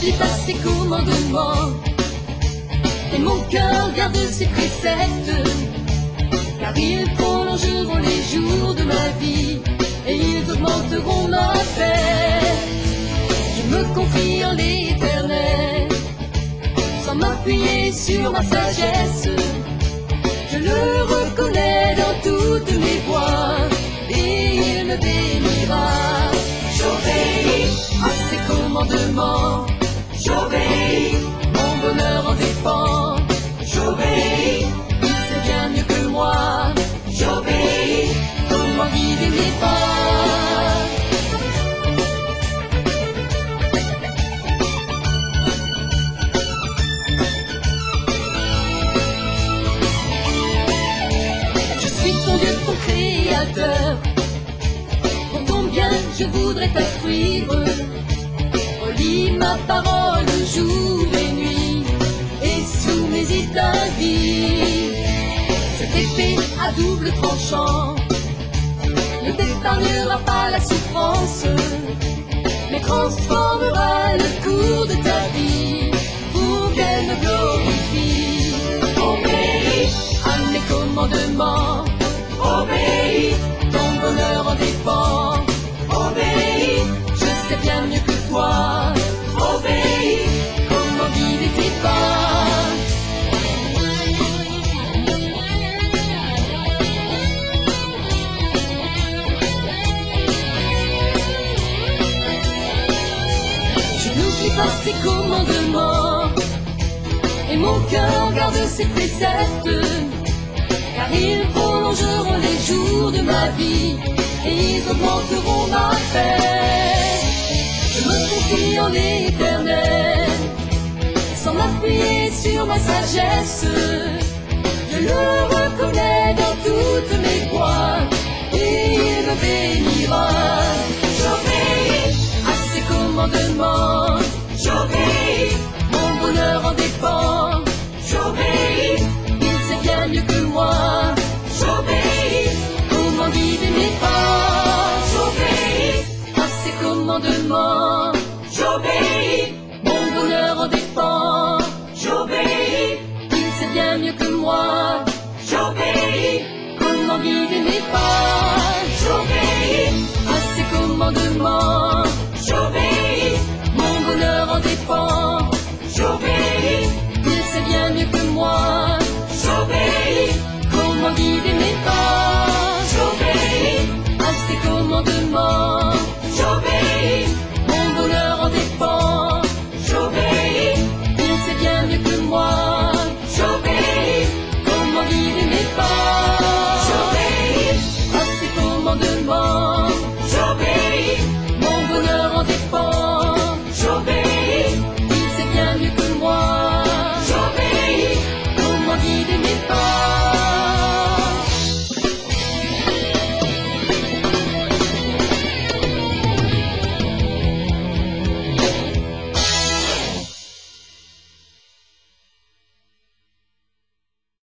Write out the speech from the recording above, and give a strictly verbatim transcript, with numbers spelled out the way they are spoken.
n'oublie pas ses commandements, et mon cœur garde ses préceptes, car ils prolongeront les jours de ma vie, et ils augmenteront ma paix. Je me confie en l'Éternel, sans m'appuyer sur ma sagesse. Je le reconnais dans toutes mes voies, et il me bénira. J'obéis à ses commandements, j'obéis, mon bonheur en dépend. J'obéis, il sait bien mieux que moi. J'obéis, comment guider mes pas. Je suis ton Dieu, ton Créateur. Pour ton bien, je voudrais t'instruire. Relis ma parole jour et nuit, et soumis ta vie. Cette épée à double tranchant ne t'épargnera pas la souffrance, mais transformera le cours de ta vie pour qu'elle me glorifie. Obéis à mes commandements, obéis, ton bonheur en dépend. Obéis, je sais bien mieux que toi. Obéis, comment guider tes pas. Je n'oublie pas ses commandements, et mon cœur garde ses préceptes, car ils prolongeront les jours de ma vie, et ils augmenteront ma paix. Je me confie en l'Éternel, sans m'appuyer sur ma sagesse. Je le reconnais dans toutes mes voies, et il me bénira. J'obéis à ses commandements, j'obéis, mon bonheur en dépend. J'obéis, il sait bien mieux que moi. J'obéis, comment guider mes pas. J'obéis à ses commandements, j'obéis, mon bonheur en dépend. J'obéis, il sait bien mieux que moi. J'obéis, comment guider mes pas. J'obéis à ses commandements, j'obéis, mon bonheur en dépend. J'obéis, il sait bien mieux que moi. J'obéis.